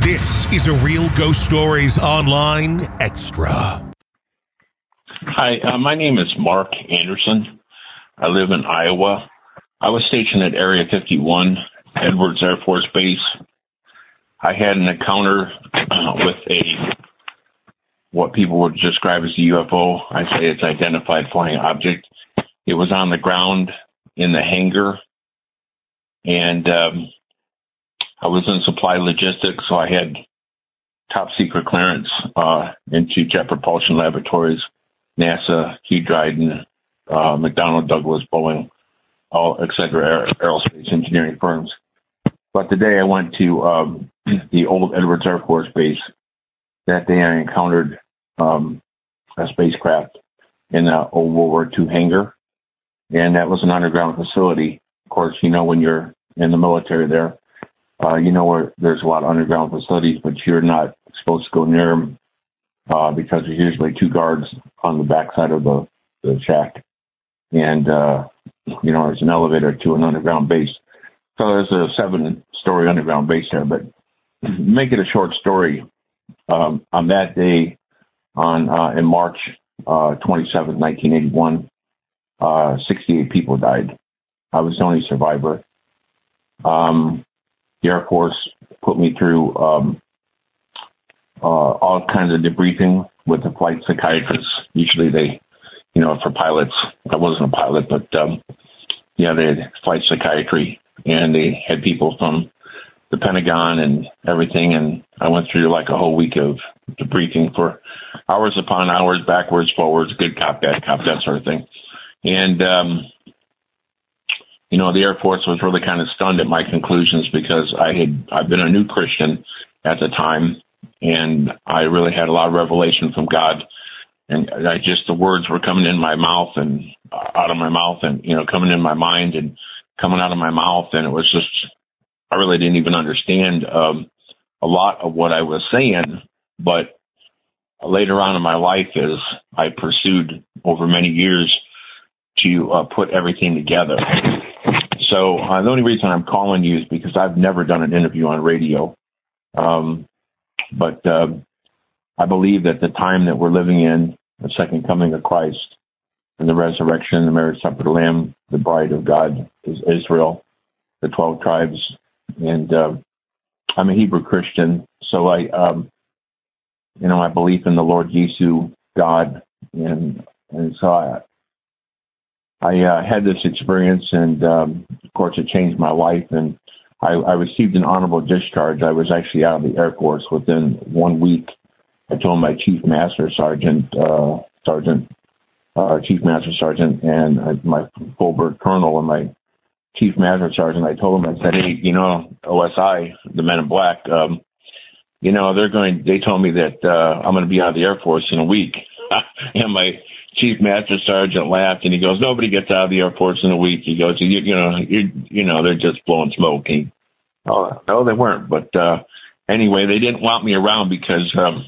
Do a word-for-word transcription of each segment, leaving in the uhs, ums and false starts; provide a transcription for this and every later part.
This is a Real Ghost Stories Online Extra. Hi, uh, my name is Mark Anderson. I live in Iowa. I was stationed at Area fifty-one, Edwards Air Force Base. I had an encounter uh, with a, what people would describe as a U F O. I say it's identified flying object. It was on the ground in the hangar, and um, I was in supply logistics, so I had top secret clearance uh, into Jet Propulsion Laboratories, NASA, Hugh Dryden, uh, McDonnell Douglas, Boeing, all et cetera, aer- aerospace engineering firms. But today I went to um, the old Edwards Air Force Base. That day I encountered um, a spacecraft in an old World War Two hangar, and that was an underground facility. Of course, you know, when you're in the military there, uh, you know where there's a lot of underground facilities, but you're not supposed to go near them uh, because there's usually two guards on the backside of the, the shack. And, uh, you know, there's an elevator to an underground base. So there's a seven-story underground base there. But make it a short story, um, on that day, on uh, in March uh, twenty-seventh, nineteen eighty-one, uh, sixty-eight people died. I was the only survivor. Um, the Air Force put me through um, uh, all kinds of debriefing with the flight psychiatrists. Usually they, you know, for pilots, I wasn't a pilot, but um, yeah, they had flight psychiatry, and they had people from the Pentagon and everything, and I went through like a whole week of debriefing for hours upon hours, backwards, forwards, good cop, bad cop, that sort of thing. And, um, you know, the Air Force was really kind of stunned at my conclusions because I had, I've been a new Christian at the time, and I really had a lot of revelation from God. And I just, the words were coming in my mouth and out of my mouth and, you know, coming in my mind and coming out of my mouth. And it was just, I really didn't even understand um, a lot of what I was saying. But later on in my life, as I pursued over many years to uh, put everything together. So uh, the only reason I'm calling you is because I've never done an interview on radio. Um, but uh, I believe that the time that we're living in, the second coming of Christ and the resurrection, the marriage supper of the Lamb, the bride of God is Israel, the twelve tribes. And uh, I'm a Hebrew Christian, so I, um, you know, I believe in the Lord Jesus, God, and and so I, I uh, had this experience, and um, of course, it changed my life. And I, I received an honorable discharge. I was actually out of the Air Force within one week. I told my Chief Master Sergeant, uh, Sergeant, uh, Chief Master Sergeant, and uh, my full bird Colonel, and my Chief Master Sergeant, I told him, I said, hey, you know, O S I, the Men in Black, um, you know, they're going, they told me that, uh, I'm going to be out of the Air Force in a week. And my Chief Master Sergeant laughed, and he goes, nobody gets out of the Air Force in a week. He goes, you, you know, you, you know, they're just blowing smoke. He, oh, no, they weren't. But, uh, anyway, they didn't want me around because, um,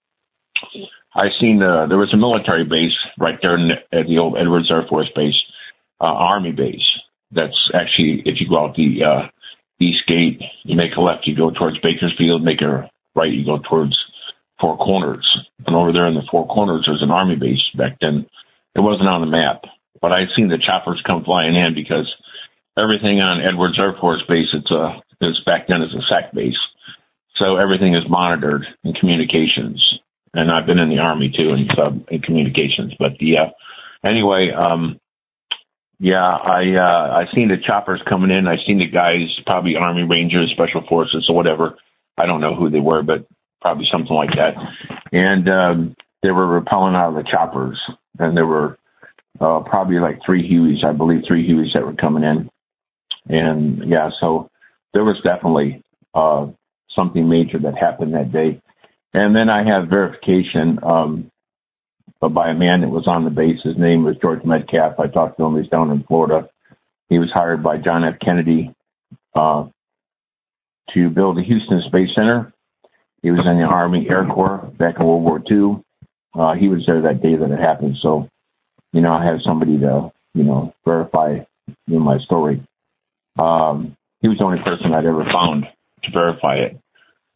I seen, uh, there was a military base right there in the, at the old Edwards Air Force Base, uh, Army base. That's actually, if you go out the uh, East Gate, you make a left, you go towards Bakersfield, make a right, you go towards Four Corners. And over there in the Four Corners, there's an Army base back then. It wasn't on the map, but I'd seen the choppers come flying in because everything on Edwards Air Force Base, it's a, it's back then is a S A C base. So everything is monitored in communications. And I've been in the Army too, in, sub, in communications. But yeah, anyway, um, Yeah, I uh, I seen the choppers coming in. I seen the guys, probably Army Rangers, Special Forces, or whatever. I don't know who they were, but probably something like that. And um, they were rappelling out of the choppers, and there were uh, probably like three Hueys, I believe, three Hueys that were coming in. And yeah, so there was definitely uh, something major that happened that day. And then I have verification. Um, But by a man that was on the base. His name was George Metcalf. I talked to him. He's down in Florida. He was hired by John F. Kennedy uh, to build the Houston Space Center. He was in the Army Air Corps back in World War Two. Uh, he was there that day that it happened. So, you know, I have somebody to, you know, verify you know, my story. Um, he was the only person I'd ever found to verify it.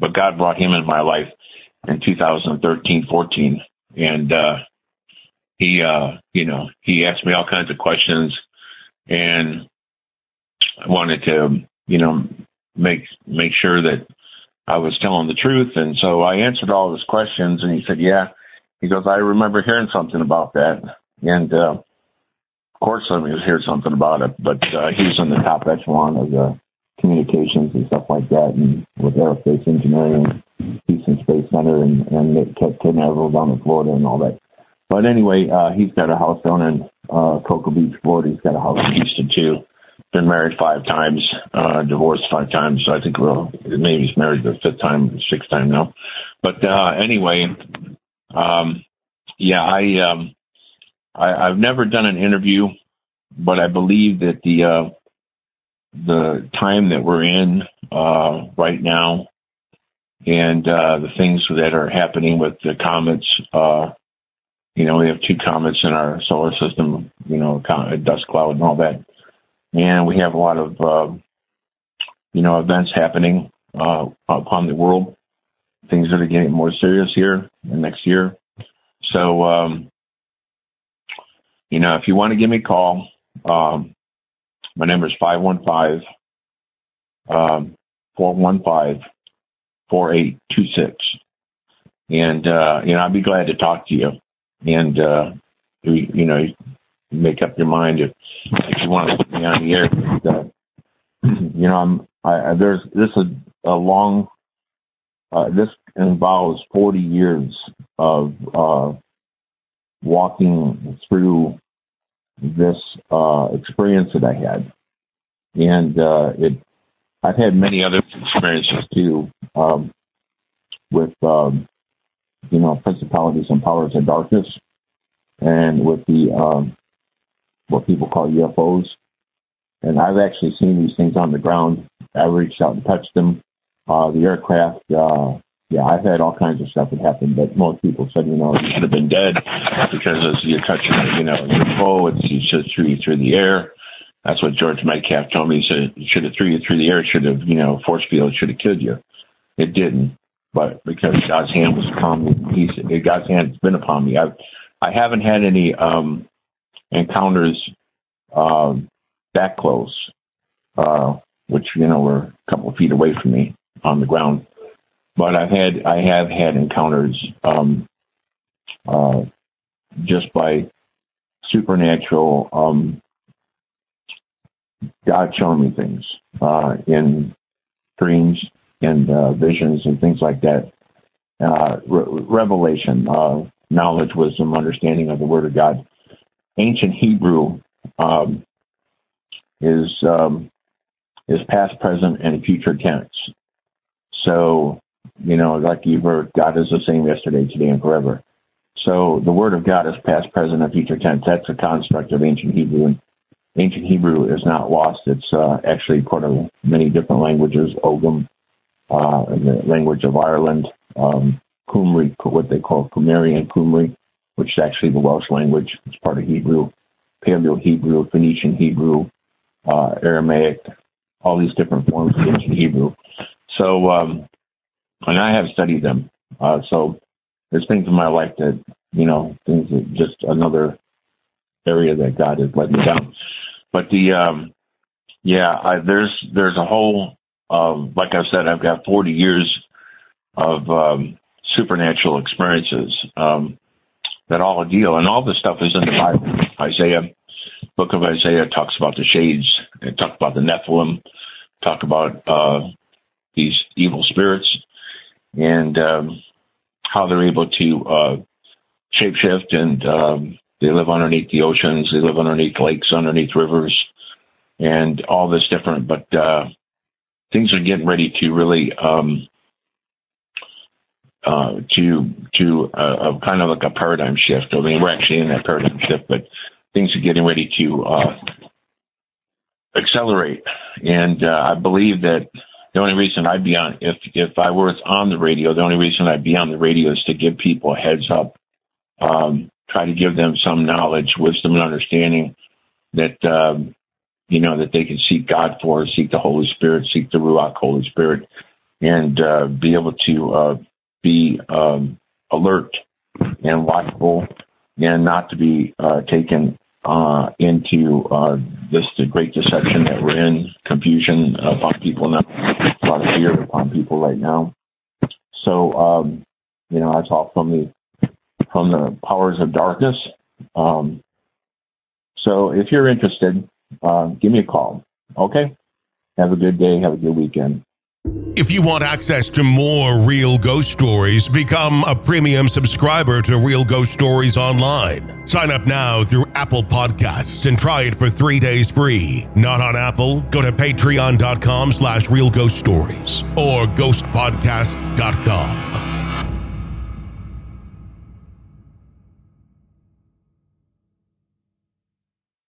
but God brought him in my life in two thousand thirteen, fourteen. And, uh, he, uh, you know, he asked me all kinds of questions, and I wanted to, you know, make, make sure that I was telling the truth. And so I answered all his questions, and he said, yeah, he goes, I remember hearing something about that. And, uh, of course, I was hearing something about it, but, uh, he was in the top echelon of the communications and stuff like that, and with aerospace engineering, Houston Space Center, and, and Cape Canaveral down in Florida and all that. But anyway, uh, he's got a house down in, uh, Cocoa Beach, Florida. He's got a house in Houston too. Been married five times, uh, divorced five times. So I think, well, maybe he's married the fifth time, sixth time now. But, uh, anyway, um, yeah, I, um, I, I've never done an interview, but I believe that the, uh, the time that we're in, uh, right now, and, uh, the things that are happening with the comets, uh, you know, we have two comets in our solar system, you know, a dust cloud and all that. And we have a lot of, uh, you know, events happening, uh, upon the world, things that are getting more serious here and next year. So, um, you know, if you want to give me a call, um, my number is five one five, four one five, four eight two six. And, uh, you know, I'd be glad to talk to you. And, uh, you, you know, make up your mind if, if you want to put me on the air. But, uh, you know, I'm, I, there's, this is a long, uh, this involves forty years of, uh, walking through this, uh, experience that I had. And, uh, it, I've had many other experiences too, um, with, um, you know, principalities and powers of darkness, and with the, um, what people call U F Os. And I've actually seen these things on the ground. I reached out and touched them. Uh, the aircraft, uh, yeah, I've had all kinds of stuff that happened, but most people said, you know, you should have been dead because as you're touching, you know, U F O, it's, it should have threw you through the air. That's what George Metcalf told me. He said, it should have threw you through the air. It should have, you know, force field should have killed you. It didn't. But because God's hand was upon me, he's, God's hand has been upon me. I've, I haven't had any, um, encounters, um, that close, uh, which, you know, were a couple of feet away from me on the ground. But I've had, I have had encounters, um, uh, just by supernatural, um, God showing me things, uh, in dreams and, uh, visions and things like that. Uh, re- revelation, uh, knowledge, wisdom, understanding of the Word of God. Ancient Hebrew, um, is, um, is past, present, and future tense. So, you know, like you've heard, God is the same yesterday, today, and forever. So the Word of God is past, present, and future tense. That's a construct of ancient Hebrew, and ancient Hebrew is not lost. It's uh, actually part of many different languages, Ogham, uh, the language of Ireland, um, Cymry, what they call Cumerian Cymry, which is actually the Welsh language. It's part of Hebrew, Paleo-Hebrew, Phoenician Hebrew, uh, Aramaic, all these different forms of ancient Hebrew. So, um, and I have studied them. Uh, so there's things in my life that, you know, things that just another area that God has led me down. But the, um, yeah, I, there's, there's a whole, um, like I said, I've got forty years of, um, supernatural experiences, um, that all deal, and all this stuff is in the Bible. Isaiah, book of Isaiah talks about the shades, it talks about the Nephilim, talk about, uh, these evil spirits, and, um, how they're able to, uh, shapeshift, and, um, they live underneath the oceans, they live underneath lakes, underneath rivers, and all this different, but, uh, things are getting ready to really, um, uh, to, to, uh, a kind of like a paradigm shift. I mean, we're actually in that paradigm shift, but things are getting ready to, uh, accelerate. And, uh, I believe that the only reason I'd be on, if, if I was on the radio, the only reason I'd be on the radio is to give people a heads up, um, try to give them some knowledge, wisdom, and understanding that, um, you know, that they can seek God for, seek the Holy Spirit, seek the Ruach Holy Spirit, and uh, be able to uh, be um, alert and watchful, and not to be uh, taken uh, into uh, this the great deception that we're in, confusion upon people now, a lot of fear upon people right now. So, um, you know, that's all from the from the powers of darkness. Um, so, if you're interested, uh, give me a call. Okay. Have a good day. Have a good weekend. If you want access to more Real Ghost Stories, become a premium subscriber to Real Ghost Stories Online. Sign up now through Apple Podcasts and try it for three days free. Not on Apple? Go to patreon.com slash Real Ghost Stories or ghost podcast dot com.